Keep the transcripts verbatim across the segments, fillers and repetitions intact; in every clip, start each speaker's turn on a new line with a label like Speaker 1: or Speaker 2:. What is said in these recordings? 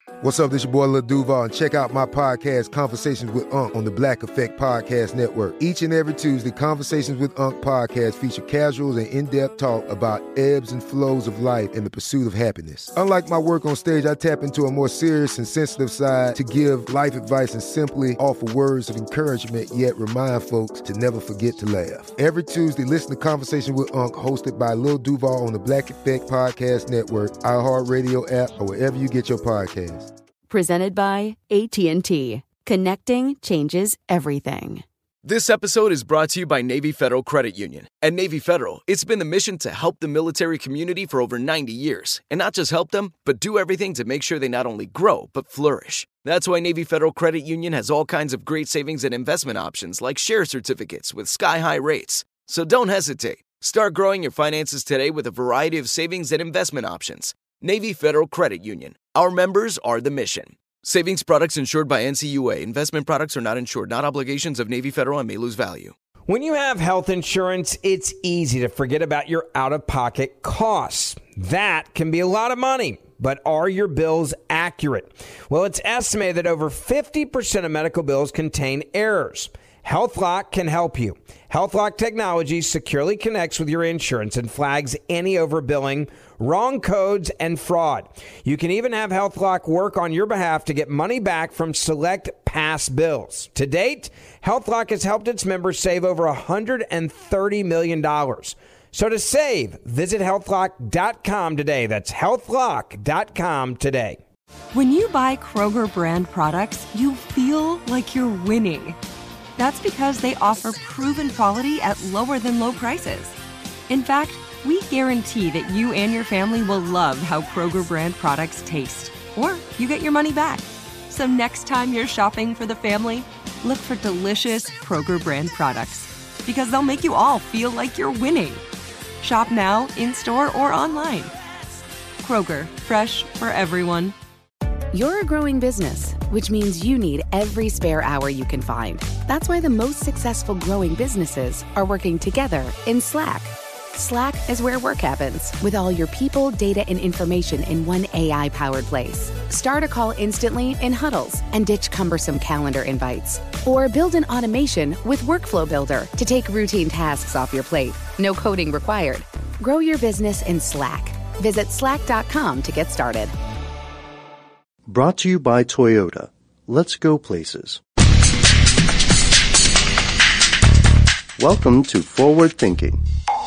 Speaker 1: What's up, this your boy Lil Duval, and check out my podcast, Conversations with Unc, on the Black Effect Podcast Network. Each and every Tuesday, Conversations with Unc podcast feature casuals and in-depth talk about ebbs and flows of life and the pursuit of happiness. Unlike my work on stage, I tap into a more serious and sensitive side to give life advice and simply offer words of encouragement, yet remind folks to never forget to laugh. Every Tuesday, listen to Conversations with Unc, hosted by Lil Duval on the Black Effect Podcast Network, iHeartRadio app, or wherever you get your podcasts.
Speaker 2: Presented by A T and T. Connecting changes everything.
Speaker 3: This episode is brought to you by Navy Federal Credit Union. At Navy Federal, it's been the mission to help the military community for over ninety years. And not just help them, but do everything to make sure they not only grow, but flourish. That's why Navy Federal Credit Union has all kinds of great savings and investment options like share certificates with sky-high rates. So don't hesitate. Start growing your finances today with a variety of savings and investment options. Navy Federal Credit Union. Our members are the mission. Savings products insured by N C U A. Investment products are not insured, not obligations of Navy Federal and may lose value.
Speaker 4: When you have health insurance, it's easy to forget about your out-of-pocket costs. That can be a lot of money. But are your bills accurate? Well, it's estimated that over fifty percent of medical bills contain errors. HealthLock can help you. HealthLock technology securely connects with your insurance and flags any overbilling, wrong codes, and fraud. You can even have HealthLock work on your behalf to get money back from select past bills. To date, HealthLock has helped its members save over one hundred thirty million dollars. So to save, visit health lock dot com today. That's health lock dot com today.
Speaker 5: When you buy Kroger brand products, you feel like you're winning. That's because they offer proven quality at lower than low prices. In fact, we guarantee that you and your family will love how Kroger brand products taste, or you get your money back. So next time you're shopping for the family, look for delicious Kroger brand products, because they'll make you all feel like you're winning. Shop now, in-store, or online. Kroger, fresh for everyone.
Speaker 2: You're a growing business, which means you need every spare hour you can find. That's why the most successful growing businesses are working together in Slack. Slack is where work happens, with all your people, data, and information in one A I-powered place. Start a call instantly in huddles and ditch cumbersome calendar invites. Or build an automation with Workflow Builder to take routine tasks off your plate. No coding required. Grow your business in Slack. Visit slack dot com to get started.
Speaker 6: Brought to you by Toyota. Let's go places. Welcome to Forward Thinking.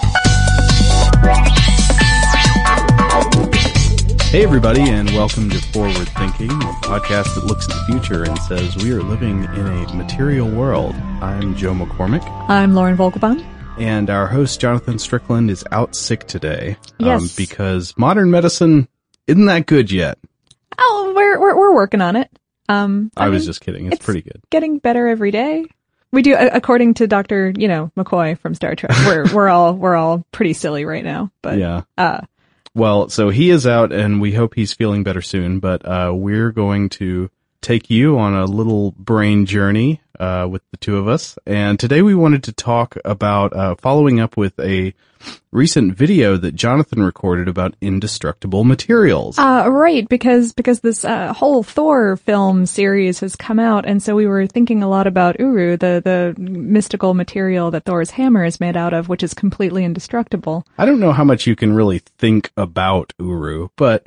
Speaker 7: Hey everybody, and welcome to Forward Thinking, a podcast that looks at the future and says we are living in a material world. I'm Joe McCormick.
Speaker 8: I'm Lauren Vogelbaum.
Speaker 7: And our host, Jonathan Strickland, is out sick today.
Speaker 8: Yes.
Speaker 7: Um, because modern medicine isn't that good yet.
Speaker 8: Oh, we're we're, we're working on it. Um, I,
Speaker 7: I
Speaker 8: mean,
Speaker 7: was just kidding. It's,
Speaker 8: it's
Speaker 7: pretty good.
Speaker 8: Getting better every day. We do, according to Doctor, you know, McCoy from Star Trek. We're we're all we're all pretty silly right now. But
Speaker 7: yeah.
Speaker 8: Uh,
Speaker 7: well, so he is out, and we hope he's feeling better soon. But uh, we're going to take you on a little brain journey uh, with the two of us. And today we wanted to talk about uh, following up with a recent video that Jonathan recorded about indestructible materials.
Speaker 8: Uh, right, because because this uh, whole Thor film series has come out, and so we were thinking a lot about Uru, the the mystical material that Thor's hammer is made out of, which is completely indestructible.
Speaker 7: I don't know how much you can really think about Uru, but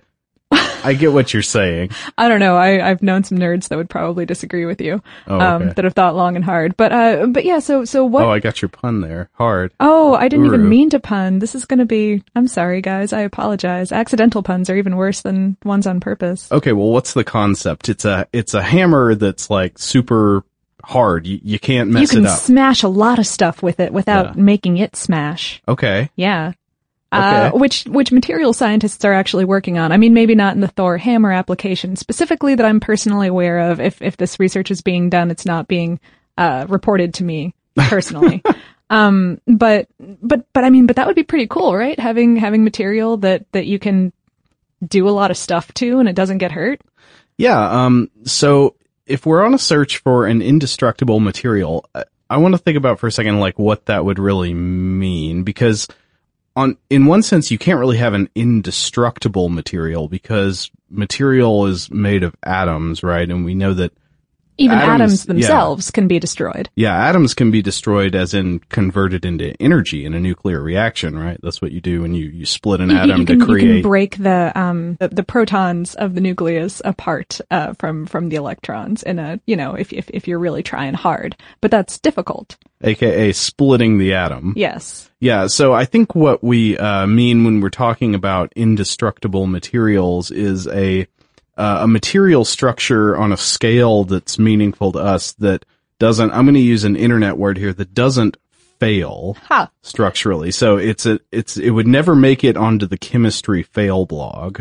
Speaker 7: I get what you're saying.
Speaker 8: I don't know. I, I've known some nerds that would probably disagree with you.
Speaker 7: Oh, okay.
Speaker 8: um, that have thought long and hard. But uh, but yeah. So so what?
Speaker 7: Oh, I got your pun there. Hard.
Speaker 8: Oh, I didn't
Speaker 7: Uru.
Speaker 8: even mean to pun. This is going to be. I'm sorry, guys. I apologize. Accidental puns are even worse than ones on purpose.
Speaker 7: Okay. Well, what's the concept? It's a it's a hammer that's like super hard. You you can't mess
Speaker 8: it up. You
Speaker 7: it
Speaker 8: can
Speaker 7: up.
Speaker 8: smash a lot of stuff with it without
Speaker 7: Yeah.
Speaker 8: making it smash.
Speaker 7: Okay.
Speaker 8: Yeah.
Speaker 7: Okay.
Speaker 8: Uh, which which material scientists are actually working on. I mean, maybe not in the Thor hammer application specifically that I'm personally aware of. If if this research is being done, it's not being uh, reported to me personally. um, but but but I mean, but that would be pretty cool, right? Having having material that that you can do a lot of stuff to and it doesn't get hurt.
Speaker 7: Yeah. Um. So if we're on a search for an indestructible material, I, I want to think about for a second like what that would really mean, because on in one sense, you can't really have an indestructible material because material is made of atoms, right? And we know that
Speaker 8: even
Speaker 7: atoms,
Speaker 8: atoms themselves
Speaker 7: yeah.
Speaker 8: can be destroyed.
Speaker 7: Yeah, atoms can be destroyed as in converted into energy in a nuclear reaction, right? That's what you do when you, you split an
Speaker 8: you,
Speaker 7: atom
Speaker 8: you can,
Speaker 7: to create.
Speaker 8: You can break the um the, the protons of the nucleus apart uh, from from the electrons in a you know if if if you're really trying hard, but that's difficult.
Speaker 7: A K A splitting the atom.
Speaker 8: Yes.
Speaker 7: Yeah, so I think what we uh, mean when we're talking about indestructible materials is a uh, a material structure on a scale that's meaningful to us that doesn't, I'm going to use an internet word here, that doesn't fail
Speaker 8: huh.
Speaker 7: structurally. So it's a, it's, it would never make it onto the chemistry fail blog.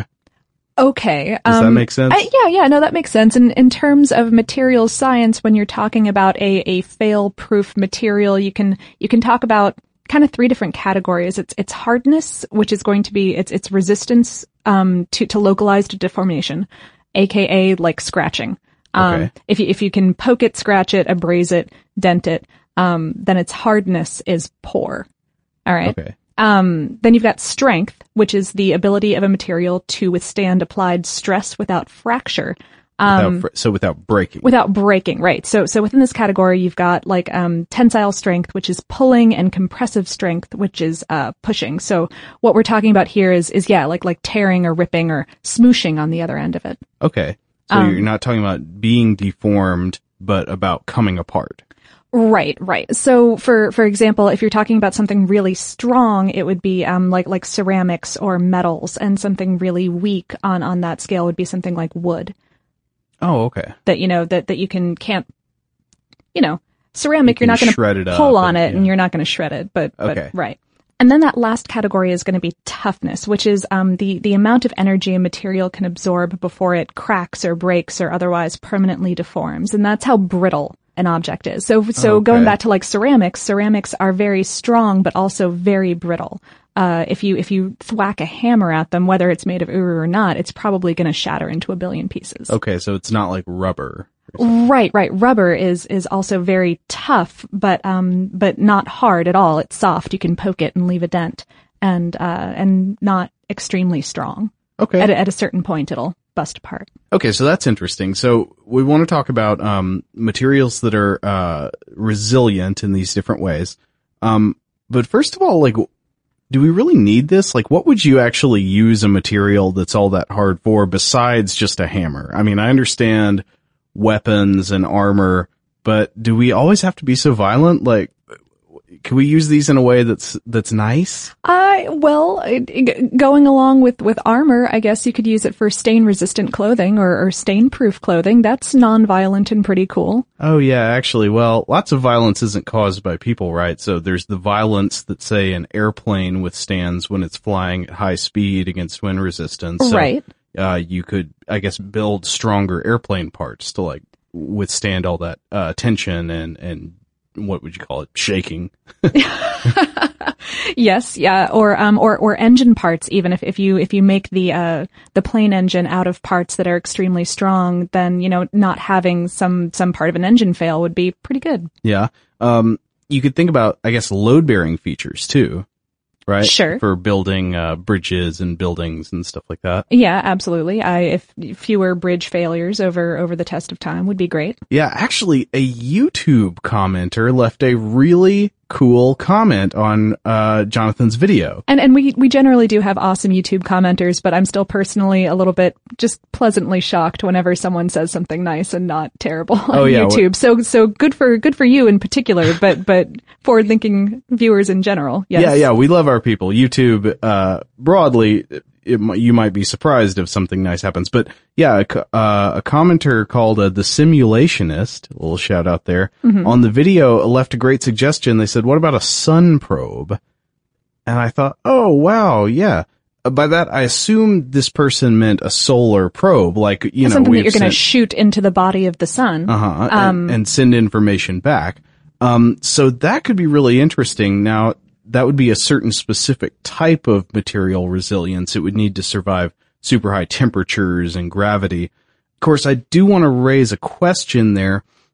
Speaker 8: Okay.
Speaker 7: Does
Speaker 8: um,
Speaker 7: that make sense?
Speaker 8: I, yeah, yeah, no, that makes sense. And in terms of materials science, when you're talking about a, a fail-proof material, you can, you can talk about kind of three different categories. It's, it's hardness, which is going to be, it's, it's resistance, um, to, to localized deformation, A K A like scratching. Um,
Speaker 7: okay.
Speaker 8: if you, if you can poke it, scratch it, abrase it, dent it, um, then its hardness is poor. All right.
Speaker 7: Okay.
Speaker 8: Um, then you've got strength, which is the ability of a material to withstand applied stress without fracture. Um,
Speaker 7: without fr- so without breaking.
Speaker 8: Without breaking, right. So, so within this category, you've got like, um, tensile strength, which is pulling, and compressive strength, which is, uh, pushing. So what we're talking about here is, is yeah, like, like tearing or ripping or smooshing on the other end of it.
Speaker 7: Okay. So
Speaker 8: Um,
Speaker 7: you're not talking about being deformed, but about coming apart.
Speaker 8: Right, right. So for, for example, if you're talking about something really strong, it would be, um, like, like ceramics or metals, and something really weak on, on that scale would be something like wood.
Speaker 7: Oh, okay.
Speaker 8: That, you know, that, that you can, can't, you know, ceramic,
Speaker 7: You
Speaker 8: you're not
Speaker 7: can
Speaker 8: going
Speaker 7: shred
Speaker 8: to
Speaker 7: it up
Speaker 8: pull on
Speaker 7: and-
Speaker 8: it and
Speaker 7: yeah.
Speaker 8: you're not going to shred it, but,
Speaker 7: Okay.
Speaker 8: but, right. And then that last category is going to be toughness, which is, um, the, the amount of energy a material can absorb before it cracks or breaks or otherwise permanently deforms. And that's how brittle an object is. So, so
Speaker 7: Okay.
Speaker 8: going back to like ceramics, ceramics are very strong, but also very brittle. Uh, if you, if you thwack a hammer at them, whether it's made of uru or not, it's probably going to shatter into a billion pieces.
Speaker 7: Okay, so it's not like rubber.
Speaker 8: Right, right. Rubber is, is also very tough, but, um, but not hard at all. It's soft. You can poke it and leave a dent, and, uh, and not extremely strong.
Speaker 7: Okay.
Speaker 8: At a, at a certain point, it'll bust apart.
Speaker 7: Okay, so that's interesting. So we want to talk about um, materials that are uh, resilient in these different ways. Um, but first of all, like, do we really need this? Like, what would you actually use a material that's all that hard for besides just a hammer? I mean, I understand weapons and armor, but do we always have to be so violent? Like, can we use these in a way that's that's nice?
Speaker 8: I well, it, it, going along with with armor, I guess you could use it for stain-resistant clothing or, or stain-proof clothing. That's non-violent and pretty cool.
Speaker 7: Oh yeah, actually, well, lots of violence isn't caused by people, right? So there's the violence that, say, an airplane withstands when it's flying at high speed against wind resistance. So,
Speaker 8: Right.
Speaker 7: Uh, you could, I guess, build stronger airplane parts to like withstand all that uh, tension and and what would you call it? Shaking.
Speaker 8: Yes, yeah, or um, or or engine parts. Even if, if you if you make the uh the plane engine out of parts that are extremely strong, then you know not having some some part of an engine fail would be pretty good.
Speaker 7: Yeah. Um, you could think about, I guess, load bearing features too, right?
Speaker 8: Sure.
Speaker 7: For building uh, bridges and buildings and stuff like that.
Speaker 8: Yeah, absolutely. I if fewer bridge failures over over the test of time would be great.
Speaker 7: Yeah, actually, a YouTube commenter left a really cool comment on uh Jonathan's video.
Speaker 8: And and we we generally do have awesome YouTube commenters, but I'm still personally a little bit just pleasantly shocked whenever someone says something nice and not terrible on
Speaker 7: Oh, yeah,
Speaker 8: YouTube.
Speaker 7: what-
Speaker 8: So so good for good for you in particular, but but forward thinking viewers in general. Yes.
Speaker 7: Yeah, yeah, we love our people. YouTube, uh, broadly, it, mi- you might be surprised if something nice happens. But yeah, a, co- uh, a commenter called uh, The Simulationist, a little shout out there,
Speaker 8: Mhm.
Speaker 7: on the video left a great suggestion. They said, what about a sun probe? And I thought, oh, wow, yeah. Uh, By that, I assumed this person meant a solar probe, like, you know,
Speaker 8: Something that
Speaker 7: we've
Speaker 8: you're going to
Speaker 7: sent-
Speaker 8: shoot into the body of the sun.
Speaker 7: Uh-huh.
Speaker 8: Um,
Speaker 7: and, and send information back. Um, so that could be really interesting. Now, that would be a certain specific type of material resilience. It would need to survive super high temperatures and gravity. Of course, I do want to raise a question there.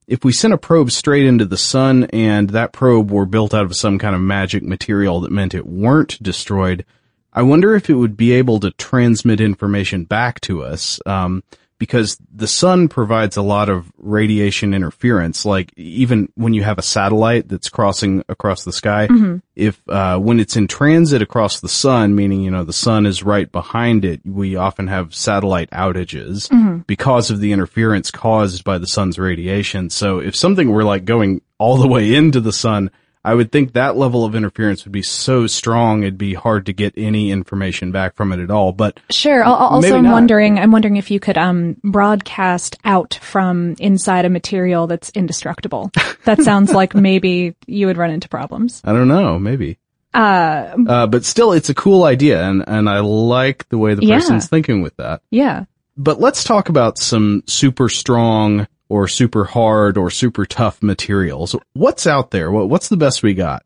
Speaker 7: if we sent a probe straight into the sun and that probe were built out of some kind of magic material that meant it weren't destroyed, I wonder if it would be able to transmit information back to us, um, because the sun provides a lot of radiation interference. Like even when you have a satellite that's crossing across the sky, mm-hmm. if uh, when it's in transit across the sun, meaning you know the sun is right behind it, we often have satellite outages mm-hmm. because of the interference caused by the sun's radiation. So if something were like going all the way into the sun, I would think that level of interference would be so strong it'd be hard to get any information back from it at all. But
Speaker 8: sure. Also, I'm
Speaker 7: not.
Speaker 8: wondering, I'm wondering if you could um broadcast out from inside a material that's indestructible. That sounds like maybe you would run into problems.
Speaker 7: I don't know, maybe.
Speaker 8: Uh,
Speaker 7: uh but still, it's a cool idea, and and I like the way the
Speaker 8: yeah.
Speaker 7: person's thinking with that.
Speaker 8: Yeah.
Speaker 7: But let's talk about some super strong or super hard or super tough materials. What's out there? What, what's the best we got?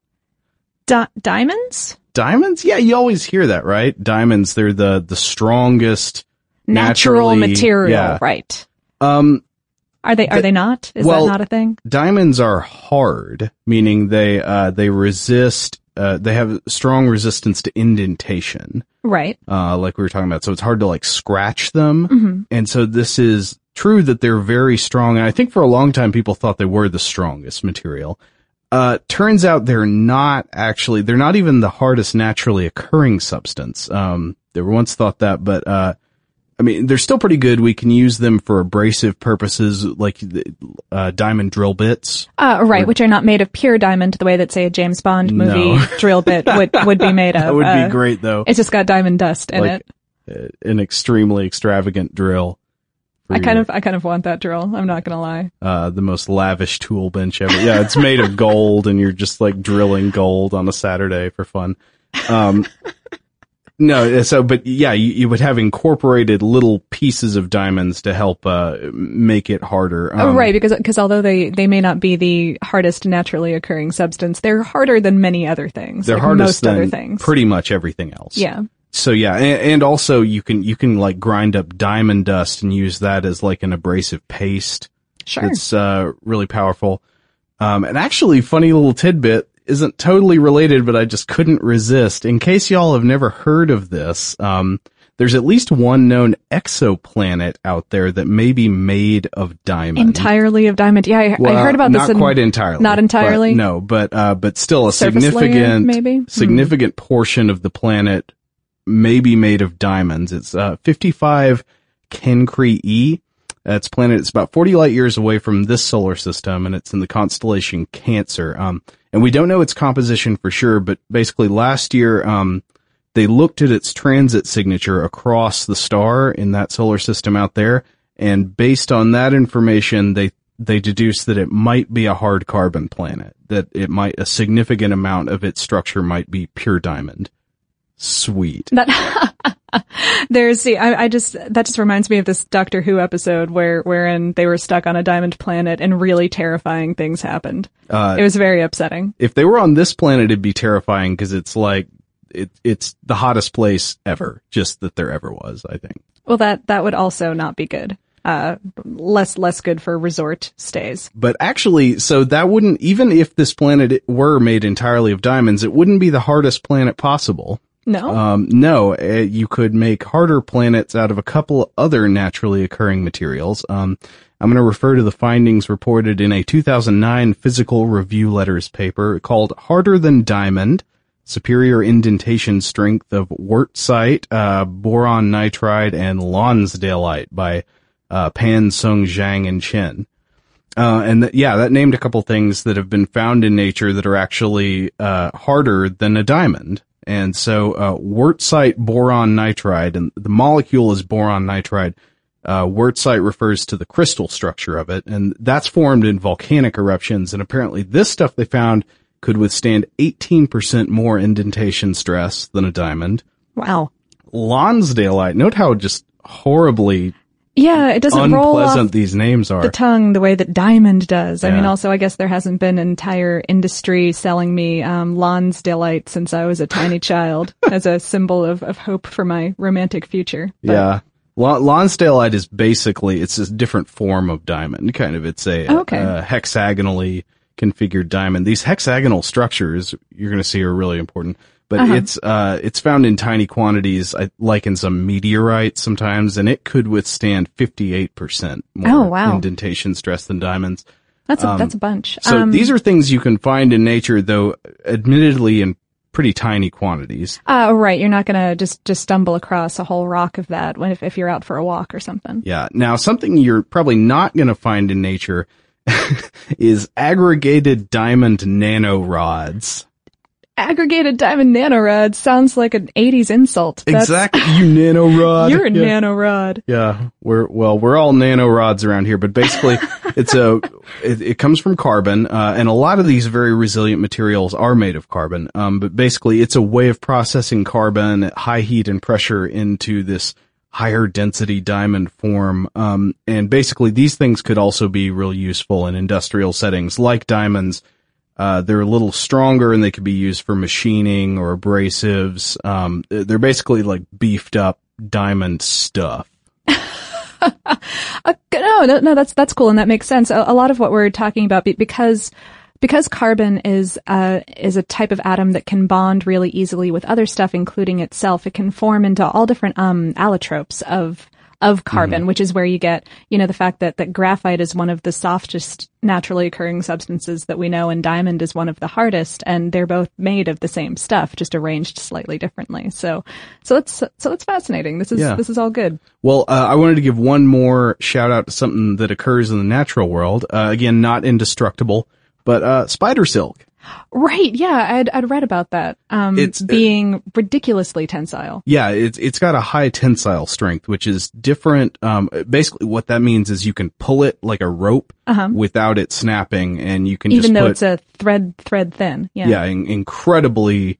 Speaker 8: Di- diamonds?
Speaker 7: Diamonds? Yeah, you always hear that, right? Diamonds, they're the, the strongest
Speaker 8: natural material,
Speaker 7: yeah.
Speaker 8: right.
Speaker 7: Um,
Speaker 8: are they, are
Speaker 7: the,
Speaker 8: they not? Is
Speaker 7: well,
Speaker 8: that not a thing?
Speaker 7: Diamonds are hard, meaning they, uh, they resist, uh, they have strong resistance to indentation.
Speaker 8: Right.
Speaker 7: Uh, like we were talking about. So it's hard to like scratch them.
Speaker 8: Mm-hmm.
Speaker 7: And so this is true that they're very strong. And I think for a long time people thought they were the strongest material. Uh, turns out they're not actually, they're not even the hardest naturally occurring substance. Um, they were once thought that, but, uh, I mean, they're still pretty good. We can use them for abrasive purposes, like, uh, diamond drill bits.
Speaker 8: Uh, right, or, which are not made of pure diamond the way that, say, a James Bond movie
Speaker 7: no.
Speaker 8: drill bit would, would be made of.
Speaker 7: That would
Speaker 8: uh,
Speaker 7: be great, though.
Speaker 8: It's just got diamond dust in
Speaker 7: like,
Speaker 8: it.
Speaker 7: An extremely extravagant drill.
Speaker 8: I kind your, of, I kind of want that drill. I'm not gonna lie.
Speaker 7: Uh, the most lavish tool bench ever. Yeah, it's made of gold and you're just like drilling gold on a Saturday for fun. Um, no, so, but yeah, you, you would have incorporated little pieces of diamonds to help, uh, make it harder. Um,
Speaker 8: oh, right, because, because although they, they may not be the hardest naturally occurring substance, they're harder than many other things.
Speaker 7: They're
Speaker 8: like
Speaker 7: hardest
Speaker 8: most
Speaker 7: than
Speaker 8: other things.
Speaker 7: Pretty much everything else.
Speaker 8: Yeah.
Speaker 7: So yeah, and, and also you can, you can like grind up diamond dust and use that as like an abrasive paste.
Speaker 8: Sure.
Speaker 7: It's, uh, really powerful. Um, and actually, funny little tidbit, isn't totally related, but I just couldn't resist. In case y'all have never heard of this, um, there's at least one known exoplanet out there that may be made of diamond.
Speaker 8: Entirely of diamond. Yeah, I,
Speaker 7: well,
Speaker 8: I heard about
Speaker 7: not
Speaker 8: this. Not
Speaker 7: quite entirely.
Speaker 8: Not entirely?
Speaker 7: But, no, but, uh, but still a
Speaker 8: Surface
Speaker 7: significant,
Speaker 8: layer, maybe?
Speaker 7: significant
Speaker 8: hmm.
Speaker 7: portion of the planet may be made of diamonds. It's, uh, fifty-five Cancri E. It's planet, it's about forty light years away from this solar system, and it's in the constellation Cancer. Um, and we don't know its composition for sure, but basically last year, um, they looked at its transit signature across the star in that solar system out there, and based on that information, they, they deduced that it might be a hard carbon planet, that it might, a significant amount of its structure might be pure diamond. Sweet.
Speaker 8: That, there's, see, I, I just, that just reminds me of this Doctor Who episode where, wherein they were stuck on a diamond planet and really terrifying things happened. Uh, it was very upsetting.
Speaker 7: If they were on this planet, it'd be terrifying because it's like, it, it's the hottest place ever, just that there ever was, I think.
Speaker 8: Well, that, that would also not be good. Uh, less, less good for resort stays.
Speaker 7: But actually, so that wouldn't, even if this planet were made entirely of diamonds, it wouldn't be the hardest planet possible.
Speaker 8: No?
Speaker 7: Um, no, uh, you could make harder planets out of a couple other naturally occurring materials. Um, I'm going to refer to the findings reported in a two thousand nine Physical Review Letters paper called Harder Than Diamond, Superior Indentation Strength of Wurtzite, uh, Boron Nitride, and Lonsdaleite by uh, Pan, Sung, Zhang, and Chen. Uh, and th- yeah, that named a couple things that have been found in nature that are actually uh, harder than a diamond. And so, uh, Wurtzite boron nitride, and the molecule is boron nitride. Uh, Wurtzite refers to the crystal structure of it, and that's formed in volcanic eruptions. And apparently this stuff they found could withstand eighteen percent more indentation stress than a diamond.
Speaker 8: Wow.
Speaker 7: Lonsdaleite, note how just horribly
Speaker 8: Yeah, it doesn't roll off
Speaker 7: unpleasant these names are.
Speaker 8: the tongue the way that diamond does. I
Speaker 7: Yeah.
Speaker 8: mean, also, I guess there hasn't been an entire industry selling me um, Lonsdaleite since I was a tiny child as a symbol of, of hope for my romantic future. But
Speaker 7: Yeah. Lon- Lonsdaleite is basically, it's a different form of diamond, kind of. It's a,
Speaker 8: Oh, okay.
Speaker 7: a, a hexagonally configured diamond. These hexagonal structures, you're going to see, are really important. But
Speaker 8: Uh-huh.
Speaker 7: it's uh it's found in tiny quantities, I- like in some meteorites sometimes, and it could withstand fifty-eight percent more
Speaker 8: Oh, wow.
Speaker 7: indentation stress than diamonds.
Speaker 8: That's a,
Speaker 7: Um,
Speaker 8: that's a bunch.
Speaker 7: So
Speaker 8: Um,
Speaker 7: these are things you can find in nature, though admittedly in pretty tiny quantities.
Speaker 8: Uh, right. You're not going to just, just stumble across a whole rock of that when, if, if you're out for a walk or something.
Speaker 7: Yeah. Now, something you're probably not going to find in nature is aggregated diamond nanorods.
Speaker 8: Aggregated diamond nanorod sounds like an eighties insult. That's,
Speaker 7: Exactly. You nanorod.
Speaker 8: You're a
Speaker 7: Yeah.
Speaker 8: nanorod.
Speaker 7: Yeah, we're well, we're all nanorods around here, but basically, it's a it, it comes from carbon, uh, and a lot of these very resilient materials are made of carbon. Um, but basically, it's a way of processing carbon at high heat and pressure into this higher density diamond form. Um, and basically, these things could also be real useful in industrial settings, like diamonds. Uh, they're a little stronger and they could be used for machining or abrasives. Um, they're basically like beefed up diamond stuff.
Speaker 8: Uh, no, no, no, that's, that's cool. And that makes sense. A, a lot of what we're talking about, be- because, because carbon is, uh, is a type of atom that can bond really easily with other stuff, including itself. It can form into all different, um, allotropes of, of carbon,
Speaker 7: Mm-hmm.
Speaker 8: which is where you get, you know, the fact that, that graphite is one of the softest naturally occurring substances that we know, and diamond is one of the hardest, and they're both made of the same stuff, just arranged slightly differently. So, so that's, so that's fascinating. This is,
Speaker 7: Yeah.
Speaker 8: this is all good.
Speaker 7: Well, uh, I wanted to give one more shout out to something that occurs in the natural world. Uh, again, not indestructible, but, uh, spider silk.
Speaker 8: Right. Yeah. I'd, I'd read about that. Um,
Speaker 7: It's, uh,
Speaker 8: being ridiculously tensile.
Speaker 7: Yeah, it's, it's got a high tensile strength, which is different. Um, basically what that means is you can pull it like a rope
Speaker 8: Uh-huh.
Speaker 7: without it snapping, and you can
Speaker 8: Even
Speaker 7: just
Speaker 8: though
Speaker 7: put,
Speaker 8: it's a thread, thread thin. Yeah.
Speaker 7: yeah, in, incredibly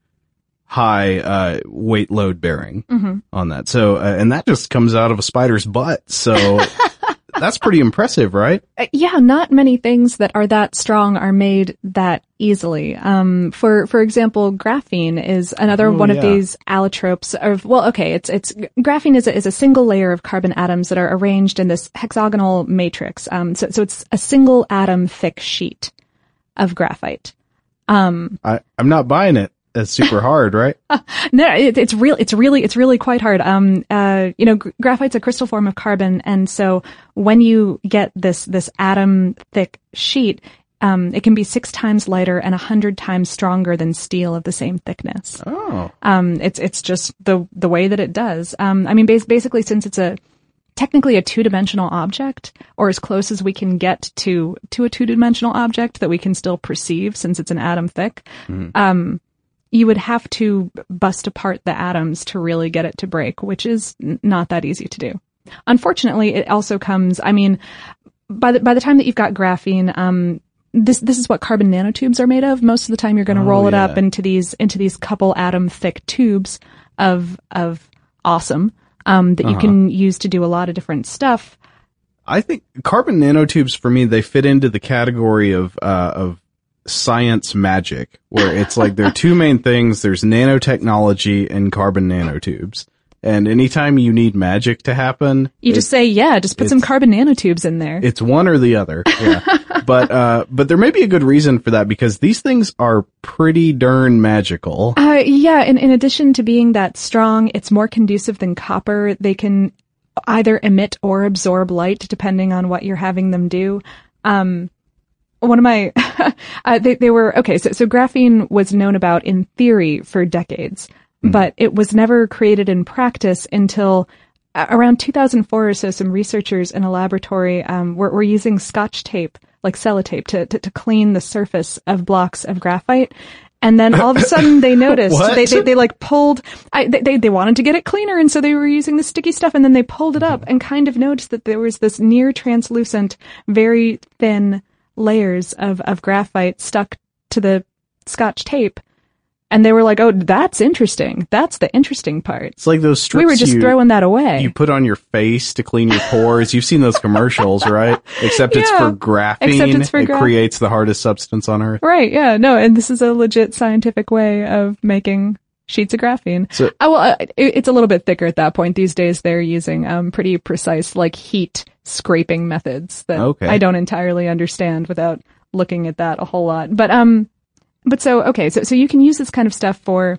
Speaker 7: high, uh, weight load bearing
Speaker 8: Mm-hmm.
Speaker 7: on that. So, uh, and that just comes out of a spider's butt. So that's pretty impressive, right?
Speaker 8: Uh, yeah, not many things that are that strong are made that easily. Um, for, for example, graphene is another
Speaker 7: Oh,
Speaker 8: one
Speaker 7: yeah.
Speaker 8: of these allotropes of, well, okay, it's, it's, graphene is a, is a single layer of carbon atoms that are arranged in this hexagonal matrix. Um, so, so it's a single atom thick sheet of graphite. Um,
Speaker 7: I, I'm not buying it. That's super hard, right?
Speaker 8: No, it, it's real. It's really, it's really quite hard. Um, uh, you know, gr- graphite's a crystal form of carbon, and so when you get this this atom thick sheet, um, it can be six times lighter and a hundred times stronger than steel of the same thickness.
Speaker 7: Oh.
Speaker 8: Um, it's it's just the the way that it does. Um, I mean, bas- basically, since it's a technically a two-dimensional object, or as close as we can get to to a two-dimensional object that we can still perceive, since it's an atom thick.
Speaker 7: Mhm.
Speaker 8: Um, you would have to bust apart the atoms to really get it to break, which is n- not that easy to do. Unfortunately, it also comes, I mean, by the, by the time that you've got graphene, um, this, this is what carbon nanotubes are made of. Most of the time you're going to
Speaker 7: Oh,
Speaker 8: roll it
Speaker 7: yeah.
Speaker 8: up into these, into these couple atom thick tubes of, of awesome, um, that you
Speaker 7: Uh-huh.
Speaker 8: can use to do a lot of different stuff.
Speaker 7: I think carbon nanotubes, for me, they fit into the category of, uh, of science magic, where it's like there are two main things. There's nanotechnology and carbon nanotubes. And anytime you need magic to happen,
Speaker 8: You just say, yeah, just put some
Speaker 7: it's-
Speaker 8: carbon nanotubes in there.
Speaker 7: it's one or the other. Yeah. but, uh, but there may be a good reason for that, because these things are pretty darn magical.
Speaker 8: Uh, yeah, in, in addition to being that strong, it's more conducive than copper. They can either emit or absorb light, depending on what you're having them do. Um, one of my, uh, they, they were, okay, so, so graphene was known about in theory for decades, but it was never created in practice until uh, around two thousand four or so. Some researchers in a laboratory, um, were, were using Scotch tape, like sellotape, to, to, to clean the surface of blocks of graphite. And then all of a sudden they noticed,
Speaker 7: What?
Speaker 8: they, they, they like pulled, I, they, they, they wanted to get it cleaner. And so they were using the sticky stuff, and then they pulled it up and kind of noticed that there was this near translucent, very thin layers of, of graphite stuck to the Scotch tape. And they were like, oh, that's interesting. That's the interesting part.
Speaker 7: It's like those strips
Speaker 8: We were just
Speaker 7: you,
Speaker 8: throwing that away.
Speaker 7: you put on your face to clean your pores. You've seen those commercials, right? Except it's
Speaker 8: Yeah.
Speaker 7: for graphene.
Speaker 8: Except it's for
Speaker 7: it
Speaker 8: graph-
Speaker 7: creates the hardest substance on earth.
Speaker 8: Right, yeah, no, and this is a legit scientific way of making sheets of graphene.
Speaker 7: So-
Speaker 8: oh, well, uh, it, it's a little bit thicker at that point. These days they're using um, pretty precise like heat scraping methods that
Speaker 7: Okay.
Speaker 8: I don't entirely understand without looking at that a whole lot. But um, but so okay, so so you can use this kind of stuff for.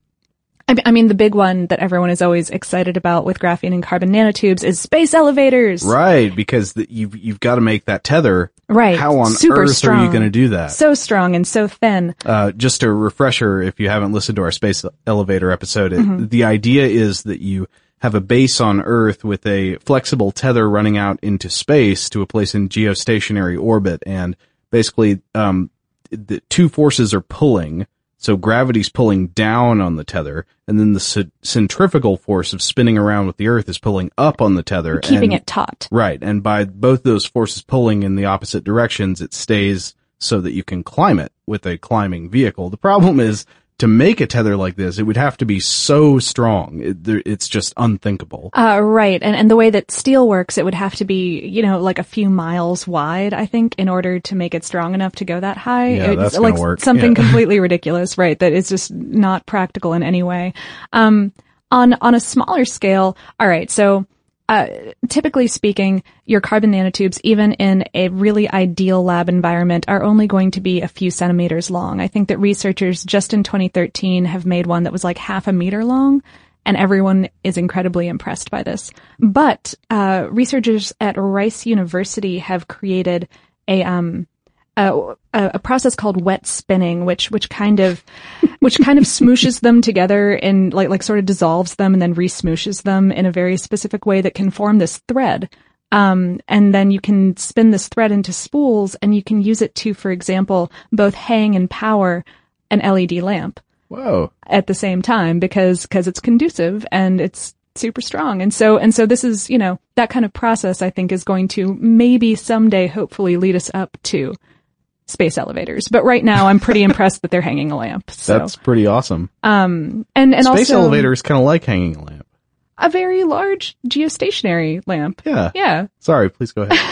Speaker 8: I mean, I mean, the big one that everyone is always excited about with graphene and carbon nanotubes is space elevators.
Speaker 7: Right, because the, you've you've got to make that tether.
Speaker 8: Right.
Speaker 7: How on
Speaker 8: Super
Speaker 7: earth
Speaker 8: strong.
Speaker 7: are you going to do that?
Speaker 8: So strong and so thin.
Speaker 7: Uh, just a refresher, if you haven't listened to our space elevator episode, it,
Speaker 8: Mm-hmm.
Speaker 7: the idea is that you have a base on Earth with a flexible tether running out into space to a place in geostationary orbit, and basically, um, the two forces are pulling. So gravity's pulling down on the tether, and then the c- centrifugal force of spinning around with the Earth is pulling up on the tether.
Speaker 8: Keeping
Speaker 7: and,
Speaker 8: it taut.
Speaker 7: Right. And by both those forces pulling in the opposite directions, it stays so that you can climb it with a climbing vehicle. The problem is, to make a tether like this, it would have to be so strong. It, there, it's just unthinkable.
Speaker 8: Uh, right. And, and the way that steel works, it would have to be, you know, like a few miles wide, I think, in order to make it strong enough to go that high.
Speaker 7: Yeah,
Speaker 8: it's
Speaker 7: that's
Speaker 8: like
Speaker 7: gonna work.
Speaker 8: something
Speaker 7: Yeah.
Speaker 8: completely ridiculous, right? That is just not practical in any way. Um, on, on a smaller scale, all right. So, Uh, typically speaking, your carbon nanotubes, even in a really ideal lab environment, are only going to be a few centimeters long. I think that researchers just in twenty thirteen have made one that was like half a meter long, and everyone is incredibly impressed by this. But uh, researchers at Rice University have created a um a, a process called wet spinning, which which kind of which kind of smooshes them together and like like sort of dissolves them and then re-smooshes them in a very specific way that can form this thread. Um, and then you can spin this thread into spools, and you can use it to, for example, both hang and power an L E D lamp
Speaker 7: Whoa.
Speaker 8: at the same time because because it's conducive and it's super strong. And so and so this is, you know, that kind of process I think is going to maybe someday hopefully lead us up to space elevators. But right now I'm pretty impressed that they're hanging a lamp. So
Speaker 7: That's pretty awesome.
Speaker 8: um and and
Speaker 7: Space
Speaker 8: also
Speaker 7: elevator is kind of like hanging a lamp.
Speaker 8: a very large geostationary lamp.
Speaker 7: Yeah.
Speaker 8: Yeah.
Speaker 7: Sorry, please go ahead.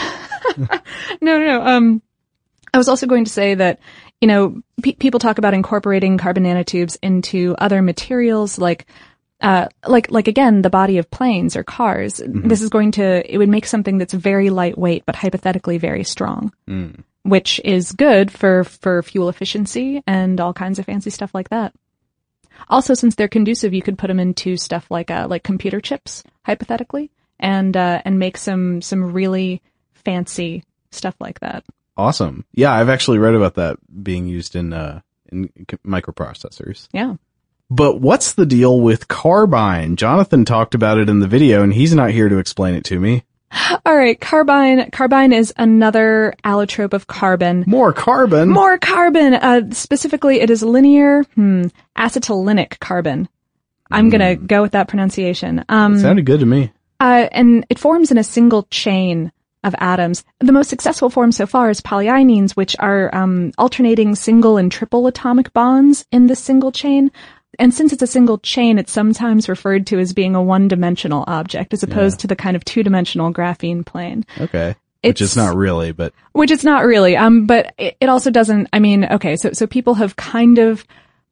Speaker 8: No, no, no. Um, I was also going to say that, you know, pe- people talk about incorporating carbon nanotubes into other materials like, uh, like, like again, the body of planes or cars.
Speaker 7: Mm-hmm.
Speaker 8: This is going to, it would make something that's very lightweight, but hypothetically very strong,
Speaker 7: Mm.
Speaker 8: which is good for, for fuel efficiency and all kinds of fancy stuff like that. Also, since they're conducive, you could put them into stuff like, uh, like computer chips, hypothetically, and, uh, and make some, some really fancy stuff like that.
Speaker 7: Awesome. Yeah, I've actually read about that being used in uh in c- microprocessors.
Speaker 8: Yeah.
Speaker 7: But what's the deal with carbine? Jonathan talked about it in the video, and he's not here to explain it to me.
Speaker 8: All right. Carbine, carbine is another allotrope of carbon.
Speaker 7: More carbon?
Speaker 8: More carbon. Uh, specifically, it is linear, hmm, acetylenic carbon. I'm
Speaker 7: Mm.
Speaker 8: going to go with that pronunciation. Um,
Speaker 7: It sounded good to me.
Speaker 8: Uh, and it forms in a single chain of atoms. The most successful form so far is polyimines, which are um, alternating single and triple atomic bonds in this single chain. And since it's a single chain, it's sometimes referred to as being a one-dimensional object, as opposed
Speaker 7: Yeah.
Speaker 8: to the kind of two-dimensional graphene plane.
Speaker 7: Okay. Which
Speaker 8: It's-
Speaker 7: is not really, but
Speaker 8: Which it's not really. Um, but it, it also doesn't, I mean, okay, so, so people have kind of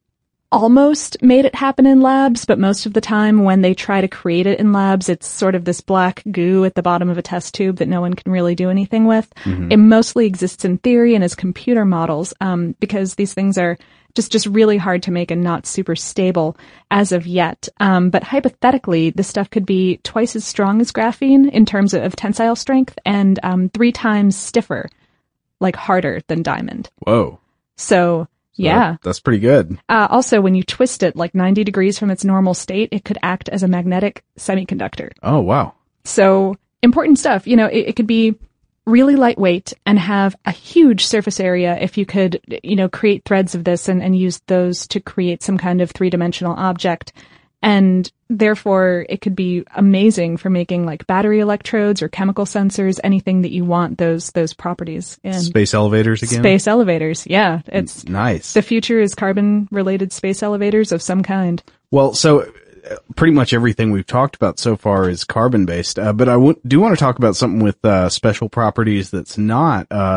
Speaker 8: almost made it happen in labs, but most of the time when they try to create it in labs, it's sort of this black goo at the bottom of a test tube that no one can really do anything with.
Speaker 7: Mm-hmm.
Speaker 8: It mostly exists in theory and as computer models, um, because these things are just, just really hard to make and not super stable as of yet. Um, but hypothetically, this stuff could be twice as strong as graphene in terms of, of tensile strength and, um, three times stiffer, like harder than diamond.
Speaker 7: whoa.
Speaker 8: So,
Speaker 7: So
Speaker 8: yeah.
Speaker 7: that- that's pretty good.
Speaker 8: Uh, also, when you twist it like ninety degrees from its normal state, it could act as a magnetic semiconductor.
Speaker 7: Oh, wow.
Speaker 8: So important stuff. You know, it, it could be really lightweight and have a huge surface area if you could, you know, create threads of this and, and use those to create some kind of three-dimensional object. And therefore, it could be amazing for making like battery electrodes or chemical sensors, anything that you want those those properties in.
Speaker 7: Space elevators again?
Speaker 8: Space elevators. Yeah, it's
Speaker 7: Nice.
Speaker 8: the future is carbon-related space elevators of some kind.
Speaker 7: Well, so uh, pretty much everything we've talked about so far is carbon based, uh, but I w- do want to talk about something with uh, special properties that's not. Uh,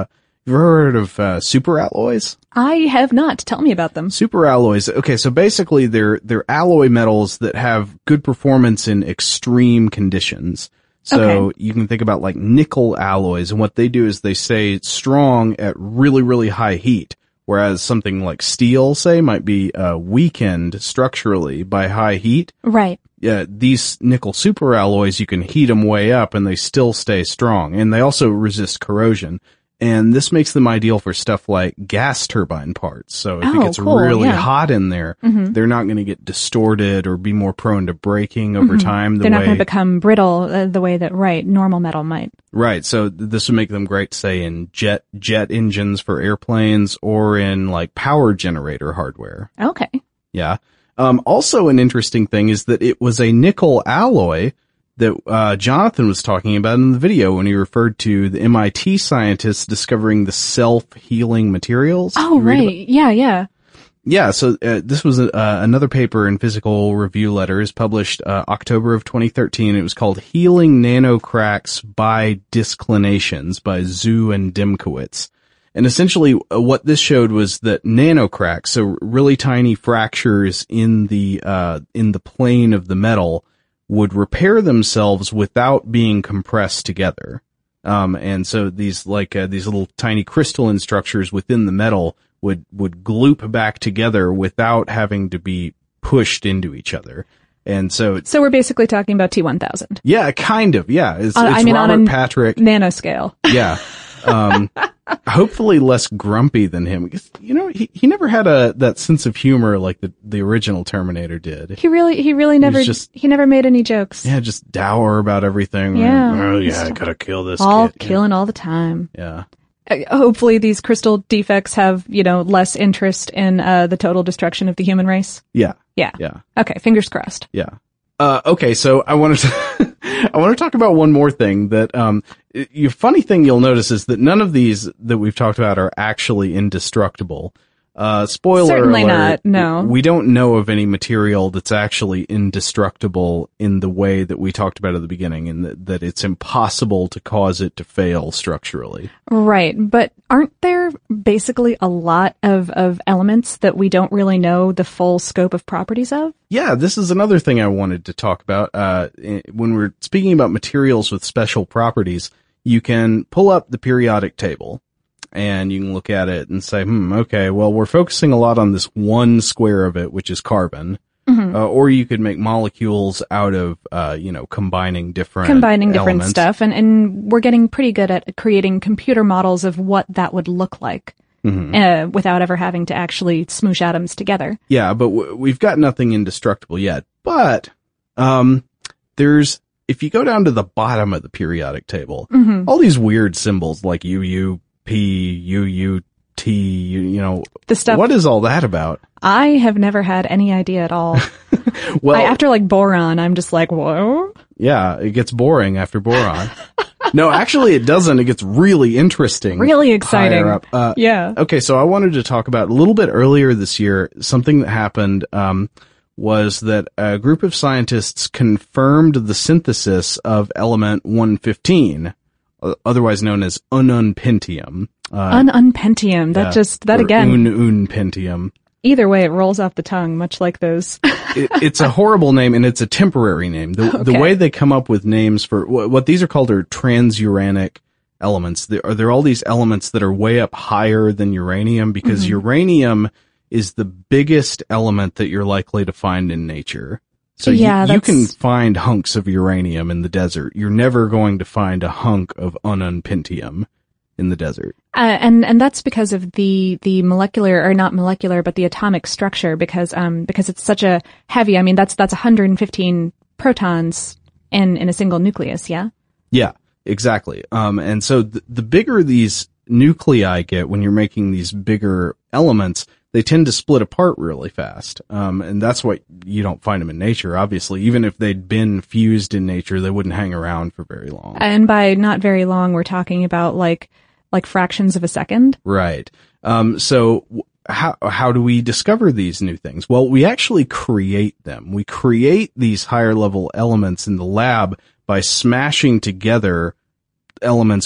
Speaker 7: you ever heard of uh, superalloys?
Speaker 8: I have not. Tell me about them.
Speaker 7: Superalloys. Okay, so basically they're they're alloy metals that have good performance in extreme conditions. So
Speaker 8: Okay.
Speaker 7: you can think about like nickel alloys, and what they do is they stay strong at really, really high heat, whereas something like steel, say, might be uh, weakened structurally by high heat.
Speaker 8: Right.
Speaker 7: Yeah, these nickel superalloys, you can heat them way up and they still stay strong, and they also resist corrosion. And this makes them ideal for stuff like gas turbine parts. So if
Speaker 8: Oh,
Speaker 7: it gets
Speaker 8: cool,
Speaker 7: really
Speaker 8: yeah.
Speaker 7: hot in there,
Speaker 8: Mhm.
Speaker 7: they're not going to get distorted or be more prone to breaking over
Speaker 8: Mhm.
Speaker 7: time. The
Speaker 8: They're not
Speaker 7: way,
Speaker 8: going to become brittle uh, the way that, right, normal metal might.
Speaker 7: right. So th- this would make them great, say, in jet jet engines for airplanes or in like power generator hardware.
Speaker 8: Okay.
Speaker 7: Yeah. Um, also an interesting thing is that it was a nickel alloy that uh, Jonathan was talking about in the video when he referred to the M I T scientists discovering the self-healing materials.
Speaker 8: Oh,
Speaker 7: You read about-
Speaker 8: right. Yeah, yeah.
Speaker 7: Yeah, so uh, this was uh, another paper in Physical Review Letters published uh, October of twenty thirteen. It was called Healing Nanocracks by Disclinations by Zhu and Dimkowitz. And essentially uh, what this showed was that nanocracks, so really tiny fractures in the uh, in the plane of the metal, would repair themselves without being compressed together. Um, and so these, like, uh, these little tiny crystalline structures within the metal would, would gloop back together without having to be pushed into each other. And so,
Speaker 8: So we're basically talking about T one thousand.
Speaker 7: yeah, kind of, yeah. It's,
Speaker 8: Uh,
Speaker 7: it's
Speaker 8: I mean,
Speaker 7: Robert
Speaker 8: on a
Speaker 7: Patrick.
Speaker 8: nanoscale.
Speaker 7: Yeah. Um, hopefully less grumpy than him. Because, you know, he, he never had a, that sense of humor like the, the original Terminator did.
Speaker 8: He really, he really never,
Speaker 7: just-
Speaker 8: he never made any jokes.
Speaker 7: Yeah, just dour about everything.
Speaker 8: Yeah.
Speaker 7: Oh, yeah, I gotta kill this
Speaker 8: all
Speaker 7: kid.
Speaker 8: killing all the time.
Speaker 7: Yeah.
Speaker 8: Uh, hopefully these crystal defects have, you know, less interest in uh, the total destruction of the human race.
Speaker 7: Yeah.
Speaker 8: Yeah.
Speaker 7: Yeah.
Speaker 8: Okay, fingers crossed.
Speaker 7: Yeah. Uh, okay, so I wanted to, I want to talk about one more thing that, um, you funny thing you'll notice is that none of these that we've talked about are actually indestructible. Uh, spoiler
Speaker 8: Certainly
Speaker 7: alert,
Speaker 8: not, no.
Speaker 7: We don't know of any material that's actually indestructible in the way that we talked about at the beginning, and that, that it's impossible to cause it to fail structurally.
Speaker 8: Right, but aren't there basically a lot of, of elements that we don't really know the full scope of properties of?
Speaker 7: Yeah, this is another thing I wanted to talk about. Uh, when we're speaking about materials with special properties, you can pull up the periodic table and you can look at it and say, hmm, okay, well, we're focusing a lot on this one square of it, which is carbon.
Speaker 8: Mm-hmm.
Speaker 7: Uh, or you could make molecules out of, uh, you know, combining different
Speaker 8: Combining different
Speaker 7: elements.
Speaker 8: stuff, and, and we're getting pretty good at creating computer models of what that would look like.
Speaker 7: Mm-hmm.
Speaker 8: Uh, without ever having to actually smoosh atoms together.
Speaker 7: Yeah, but w- we've got nothing indestructible yet. But, um, there's, if you go down to the bottom of the periodic table,
Speaker 8: Mm-hmm.
Speaker 7: all these weird symbols like U U P, U U T, you, you know,
Speaker 8: The stuff
Speaker 7: what is all that about?
Speaker 8: I have never had any idea at all.
Speaker 7: Well,
Speaker 8: I, after like boron, I'm just like, whoa.
Speaker 7: yeah, it gets boring after boron. No, actually it doesn't. It gets really interesting.
Speaker 8: Really exciting.
Speaker 7: higher up. Uh,
Speaker 8: Yeah.
Speaker 7: Okay, so I wanted to talk about a little bit earlier this year, something that happened, um, was that a group of scientists confirmed the synthesis of element one fifteen, uh, otherwise known as ununpentium. Uh,
Speaker 8: Un-unpentium. That
Speaker 7: yeah,
Speaker 8: just, that
Speaker 7: or
Speaker 8: again,
Speaker 7: Un-unpentium.
Speaker 8: either way, it rolls off the tongue, much like those.
Speaker 7: it, it's a horrible name, and it's a temporary name. The, the
Speaker 8: Okay.
Speaker 7: way they come up with names for what, what these are called are transuranic elements. There are, there are all these elements that are way up higher than uranium because
Speaker 8: Mm-hmm.
Speaker 7: uranium is the biggest element that you're likely to find in nature. So
Speaker 8: Yeah,
Speaker 7: you, you can
Speaker 8: that's-
Speaker 7: find hunks of uranium in the desert. You're never going to find a hunk of ununpentium in the desert.
Speaker 8: Uh, and and that's because of the the molecular, or not molecular, but the atomic structure. Because um because it's such a heavy. I mean, that's that's one hundred fifteen protons in in a single nucleus. Yeah.
Speaker 7: Yeah, exactly. Um, and so th- the bigger these nuclei get when you're making these bigger elements, they tend to split apart really fast. Um, and that's why you don't find them in nature, obviously. Even if they'd been fused in nature, they wouldn't hang around for very long.
Speaker 8: And by not very long, we're talking about like like fractions of a second.
Speaker 7: Right. Um, so w- how, how do we discover these new things? Well, we actually create them. We create these higher level elements in the lab by smashing together elements with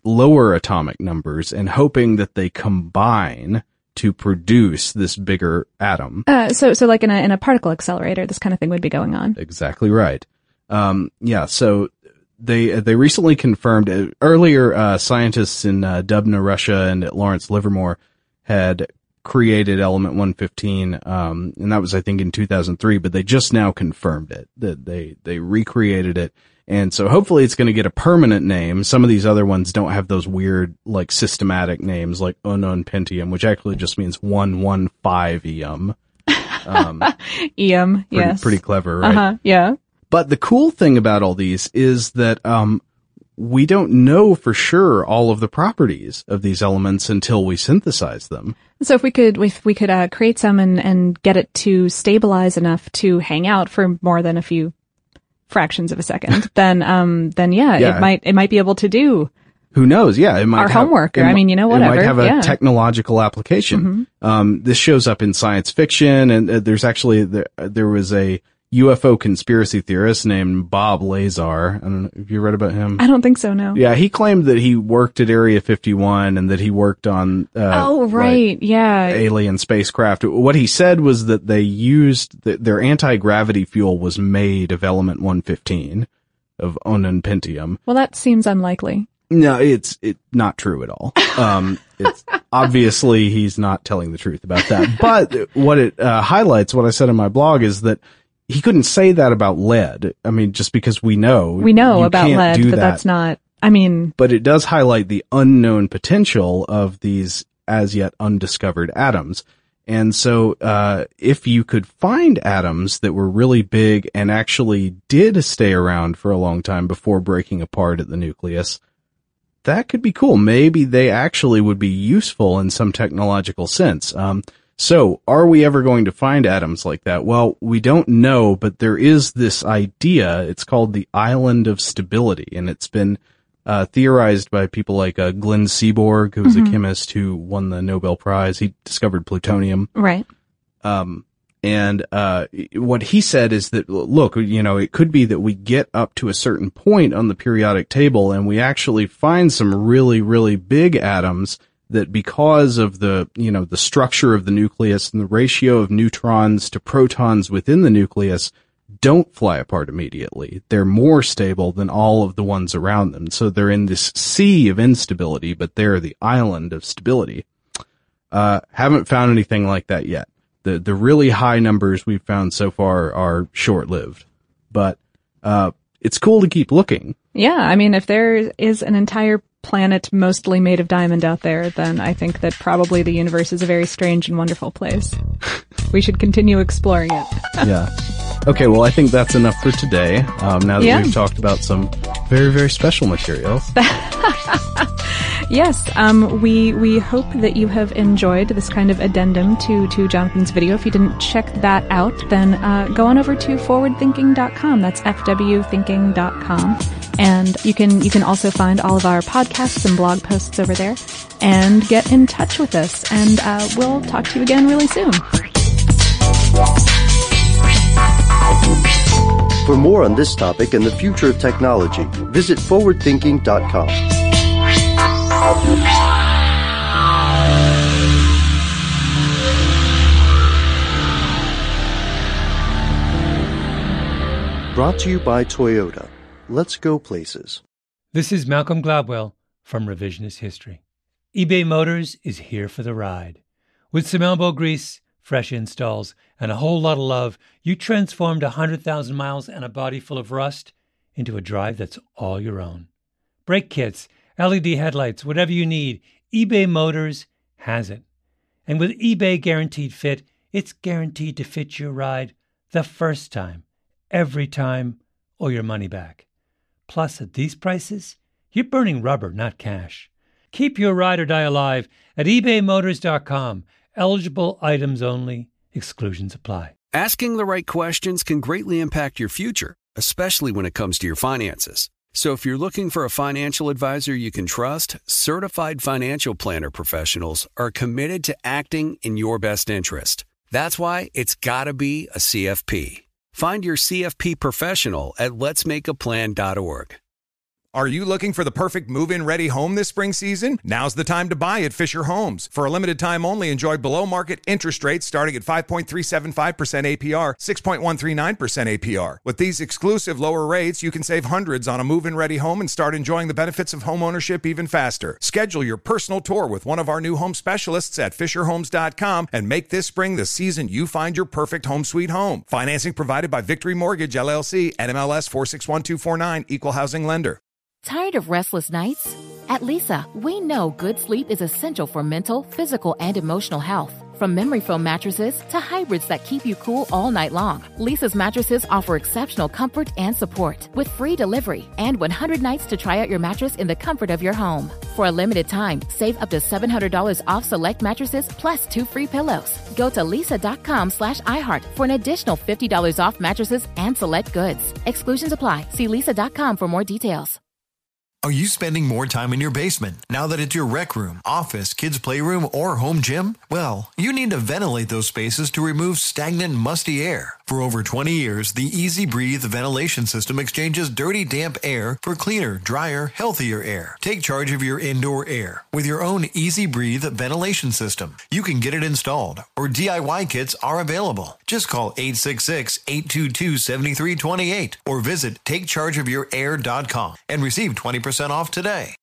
Speaker 7: lower atomic numbers and hoping that they combine to produce this bigger atom.
Speaker 8: Uh, so, so like in a in a particle accelerator, this kind of thing would be going on.
Speaker 7: Exactly right. Um, yeah. So they they recently confirmed uh, earlier. Uh, scientists in uh, Dubna, Russia, and at Lawrence Livermore had created element one fifteen, um, and that was I think in two thousand three. But they just now confirmed it. That they they recreated it. And so hopefully it's going to get a permanent name. Some of these other ones don't have those weird, like, systematic names, like ununpentium, which actually just means one one five E M. Um,
Speaker 8: E M,
Speaker 7: pretty,
Speaker 8: yes.
Speaker 7: Pretty clever, right?
Speaker 8: Uh-huh, yeah.
Speaker 7: But the cool thing about all these is that um, we don't know for sure all of the properties of these elements until we synthesize them.
Speaker 8: So if we could, if we could uh, create some and, and get it to stabilize enough to hang out for more than a few fractions of a second, then, um, then yeah,
Speaker 7: yeah,
Speaker 8: it might, it might be able to do.
Speaker 7: Who knows? Yeah, it might
Speaker 8: our
Speaker 7: have,
Speaker 8: homework. Or,
Speaker 7: it,
Speaker 8: I mean, you know, whatever.
Speaker 7: It might have a
Speaker 8: yeah.
Speaker 7: technological application.
Speaker 8: Mm-hmm.
Speaker 7: Um, this shows up in science fiction, and uh, there's actually there, there was a U F O conspiracy theorist named Bob Lazar. I don't know if you read about him.
Speaker 8: I don't think so. No.
Speaker 7: Yeah, he claimed that he worked at Area fifty-one and that he worked on. Uh,
Speaker 8: oh right,
Speaker 7: like,
Speaker 8: yeah.
Speaker 7: alien spacecraft. What he said was that they used the, their anti-gravity fuel was made of element one fifteen of ununpentium.
Speaker 8: Well, that seems unlikely.
Speaker 7: No, it's it not true at all. Um, it's obviously he's not telling the truth about that. But what it uh, highlights, what I said in my blog, is that he couldn't say that about lead. I mean, just because we know
Speaker 8: we know
Speaker 7: you
Speaker 8: about
Speaker 7: can't
Speaker 8: lead,
Speaker 7: do
Speaker 8: but
Speaker 7: that.
Speaker 8: that's not. I mean,
Speaker 7: but it does highlight the unknown potential of these as yet undiscovered atoms. And so, uh, if you could find atoms that were really big and actually did stay around for a long time before breaking apart at the nucleus, that could be cool. Maybe they actually would be useful in some technological sense. Um, so are we ever going to find atoms like that? Well, we don't know, but there is this idea. It's called the island of stability, and it's been Uh, theorized by people like uh, Glenn Seaborg, who was mm-hmm. a chemist who won the Nobel Prize. He discovered plutonium.
Speaker 8: Right.
Speaker 7: Um, and uh, what he said is that, look, you know, it could be that we get up to a certain point on the periodic table and we actually find some really, really big atoms that because of the, you know, the structure of the nucleus and the ratio of neutrons to protons within the nucleus don't fly apart immediately. They're more stable than all of the ones around them. So they're in this sea of instability, but they're the island of stability. Uh, haven't found anything like that yet. The, the really high numbers we've found so far are short-lived, but, uh, it's cool to keep looking.
Speaker 8: Yeah. I mean, if there is an entire planet mostly made of diamond out there, then I think that probably the universe is a very strange and wonderful place. We should continue exploring it.
Speaker 7: Yeah. Okay, well, I think that's enough for today. Um, now that
Speaker 8: yeah.
Speaker 7: we've talked about some very, very special materials.
Speaker 8: Yes, um, we we hope that you have enjoyed this kind of addendum to, to Jonathan's video. If you didn't check that out, then uh, go on over to forward thinking dot com. That's f w thinking dot com. And you can you can also find all of our podcasts and blog posts over there. And get in touch with us. And uh, we'll talk to you again really soon.
Speaker 6: For more on this topic and the future of technology, visit forward thinking dot com. Brought to you by Toyota. Let's go places.
Speaker 9: This is Malcolm Gladwell from Revisionist History. eBay Motors is here for the ride. With some elbow grease, fresh installs, and a whole lot of love, you transformed one hundred thousand miles and a body full of rust into a drive that's all your own. Brake kits, L E D headlights, whatever you need, eBay Motors has it. And with eBay Guaranteed Fit, it's guaranteed to fit your ride the first time, every time, or your money back. Plus, at these prices, you're burning rubber, not cash. Keep your ride or die alive at ebay motors dot com. Eligible items only. Exclusions apply.
Speaker 10: Asking the right questions can greatly impact your future, especially when it comes to your finances. So if you're looking for a financial advisor you can trust, certified financial planner professionals are committed to acting in your best interest. That's why it's got to be a C F P. Find your C F P professional at lets make a plan dot org.
Speaker 11: Are you looking for the perfect move-in ready home this spring season? Now's the time to buy at Fisher Homes. For a limited time only, enjoy below-market interest rates starting at five point three seven five percent A P R, six point one three nine percent A P R. With these exclusive lower rates, you can save hundreds on a move-in ready home and start enjoying the benefits of home ownership even faster. Schedule your personal tour with one of our new home specialists at fisher homes dot com and make this spring the season you find your perfect home sweet home. Financing provided by Victory Mortgage, L L C, N M L S four six one two four nine, Equal Housing Lender.
Speaker 12: Tired of restless nights? At Leesa, we know good sleep is essential for mental, physical, and emotional health. From memory foam mattresses to hybrids that keep you cool all night long, Leesa's mattresses offer exceptional comfort and support with free delivery and one hundred nights to try out your mattress in the comfort of your home. For a limited time, save up to seven hundred dollars off select mattresses plus two free pillows. Go to leesa.com slash iHeart for an additional fifty dollars off mattresses and select goods. Exclusions apply. See leesa dot com for more details.
Speaker 13: Are you spending more time in your basement now that it's your rec room, office, kids' playroom, or home gym? Well, you need to ventilate those spaces to remove stagnant, musty air. For over twenty years, the Easy Breathe ventilation system exchanges dirty, damp air for cleaner, drier, healthier air. Take charge of your indoor air with your own Easy Breathe ventilation system. You can get it installed, or D I Y kits are available. Just call eight six six, eight two two, seven three two eight or visit take charge of your air dot com and receive twenty percent off today.